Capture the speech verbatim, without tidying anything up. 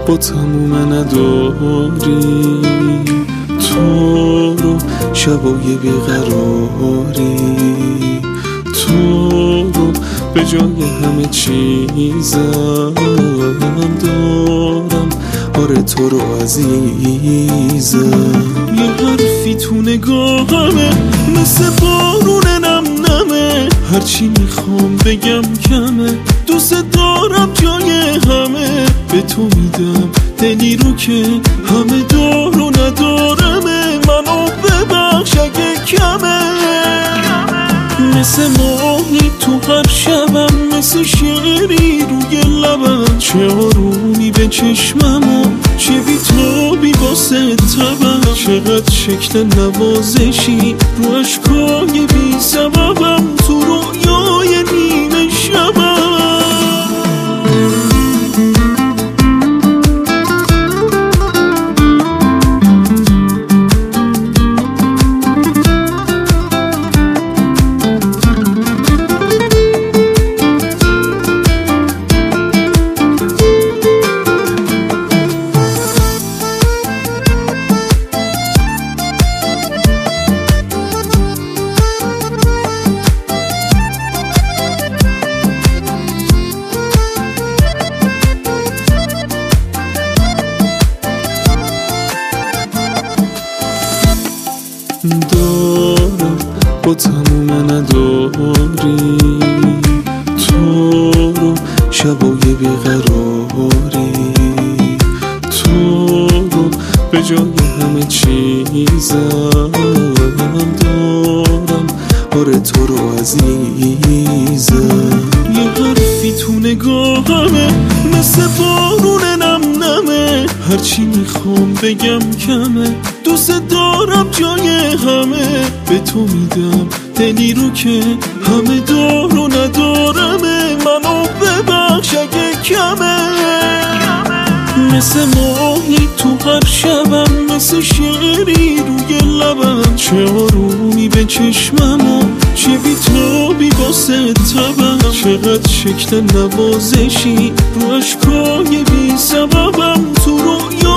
با تموم نداری، تو رو شبای بیقراری، تو رو به جای همه چیزم دارم، آره تو رو عزیزم. یه حرفی تو نگاهمه مثل بارون نم نمه، هرچی میخوام بگم کمه، دوست دارم جای همه، به تو میدم دلی رو که همه دار و ندارمه، منو ببخش اگه کمه. مثل ماهی تو هر شبم، مثل شعری روی لبم، چه آرومی به چشمم و چه بی‌تابی واسه تبم، چقدر شکل نوازشی رو اشکای بی سببم، تو رویای نیمه شبم. دارم با تموم نداری، تو رو شبای بیقراری، تو رو به جای همه چیزم دارم، آره تو رو عزیزم. یه حرفی تو نگاهمه مثل بارون نم نمه، هرچی میخوام بگم کمه، دوست دارم جای همه، به تو میدم دلی رو که همه دار و ندارمه، منو ببخش اگه کمه. مثل ماهی تو هر شبم، مثل شعری روی لبم، چه آرومی به چشمم و چه بی‌تابی واسه تبم، چقدر شکل نوازشی رو اشکای بی سببم، تو رویا